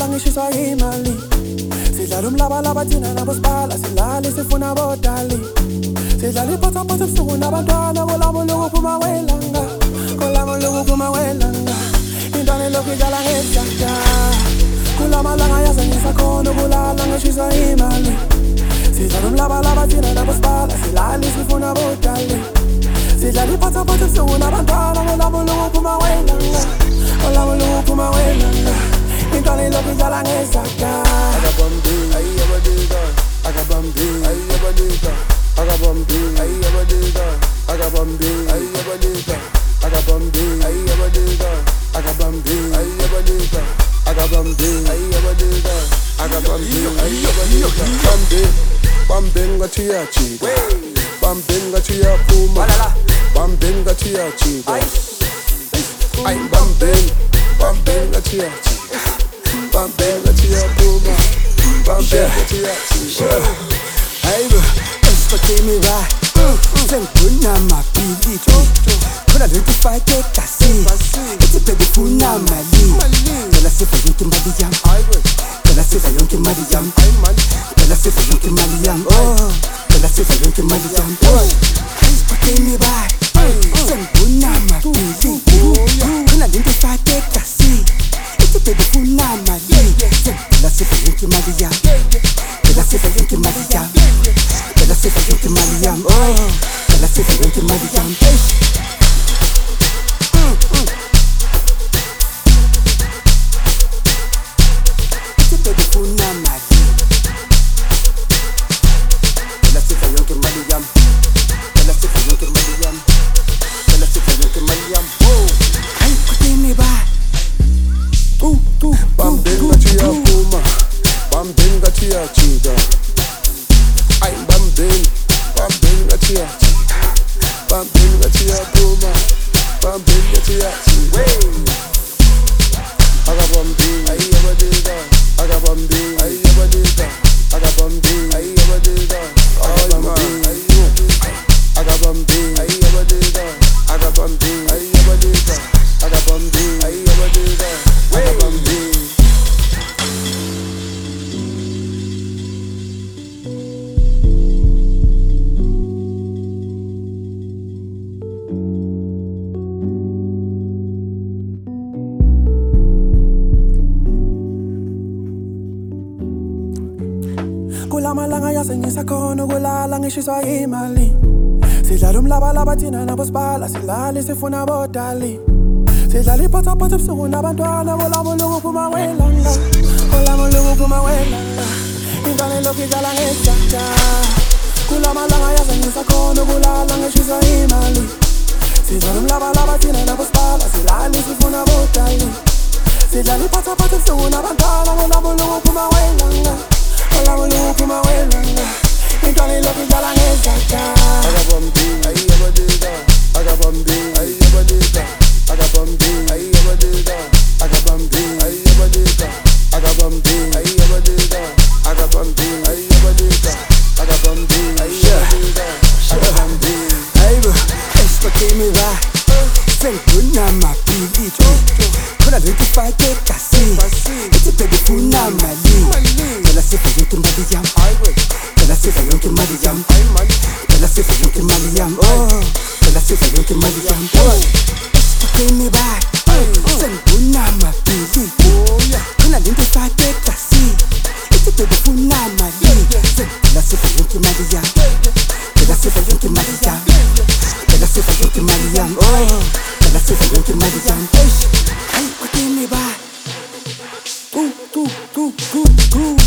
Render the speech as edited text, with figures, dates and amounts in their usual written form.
kulala ngishiswa imali. Sidlala umlabalaba thina nabosibala, silale sifuna bodali. Sidlala iphothaphothi ebusuku nabantwana, kolabo lokuphuma welanga, kolabo lokuphuma welanga. Intwana elokhu idlala ngezandla, kulamalanga yaze ngisakhona ukulala ngishiswa imali. Sidlala umlabalaba thina nabosibala, silale sifuna bodali. Sidlala iphothaphothi ebusuku nabantwana, kolabo lokuphuma welanga, kolabo lokuphuma welanga. Intwana elokhu idlala ngezandla. Agabambi, ayi abadika. Agabambi, ayi abadika. Agabambi, ayi abadika. Agabambi, ayi abadika. Agabambi, ayi abadika. Agabambi, ayi abadika. Agabambi, ayi abadika. Agabambi, ayi abadika. Bambi, bambi ngathi yachika. Bambi ngathi yaphuma. Bambi ngathi yachika. Ayi bambi, bambi ngathi yachika. Bambi ngathi yaphuma. Bambi ngathi yachika. Hayibo, esiphatheni ba sengifuna amabhilidi, khona lento ifake egazini, ithi baby funa mali, ngicela siva yonke imali yami, ngicela siva yonke imali yami, ngicela siva yonke imali yami, oh, ngicela siva yonke imali yami. Esiphatheni ba sengifuna amabhilidi, khona lento ifake egazini, ithi baby funa mali, ngicela siva yonke imali yami, ngicela siva yonke imali yami. Ngicela siva yonke imali yami, oh, ngicela siva yonke imali yami. Ithi baby funa mali, ngicela siva yonke imali yami, ngicela siva yonke imali yami, ngicela siva yonke imali yami. Hayi kudini ba Bambi ngathi yaphuma. Bambi ngathi yachika. Ayi bambi, bambi ngathi yachika. Bambi ngathi yaphuma. Bambi ngathi yachika. Agabambi, ayi abadika. Agabambi, ayi abadika. Agabambi, ayi abadika. Agabambi, ayi abadika. Agabambi, ayi abadika. Agabambi, ayi abadika. Agabambi, ayi abadika. Agabambi. Kulamalanga yaze ngisakhona ukulala ngishiswa imali. Sidlala umlabalaba thina nabosibala, silale sifuna bodali. Sidlala iphothaphothi ebusuku nabantwana, kolabo lokuphuma welanga, kolabo lokuphuma welanga. Intwana elokhu idlala ngezandla, kulamalanga yaze ngisakhona ukulala ngishiswa imali. Sidlala umlabalaba thina nabosibala, silale sifuna bodali. Sidlala iphothaphothi ebusuku nabantwana, kolabo lokuphuma welanga, kolabo lokuphuma welanga. Intwana elokhu idlala ngezandla. Agabambi, ayi abadika. Agabambi, ayi abadika. Agabambi, ayi abadika. Agabambi, ayi abadika. Agabambi, ayi abadika. Agabambi, ayi abadika. Agabambi, ayi abadika. Agabambi. hayibo, esiphatheni ba sengifuna amabhilidi, khona lento ifake egazini, ithi baby funa mali, ngicela siva yonke imali yami, ngicela siva yonke imali yami, ngicela siva yonke imali yami, oh, ngicela siva yonke imali yami. Esiphatheni ba sengifuna amabhilidi, khona lento ifake egazini, ithi baby funa mali, ngicela siva yonke imali yami, ngicela siva yonke imali yami, ngicela siva yonke imali yami, oh, ngicela siva yonke imali yami. Hayi kudini ba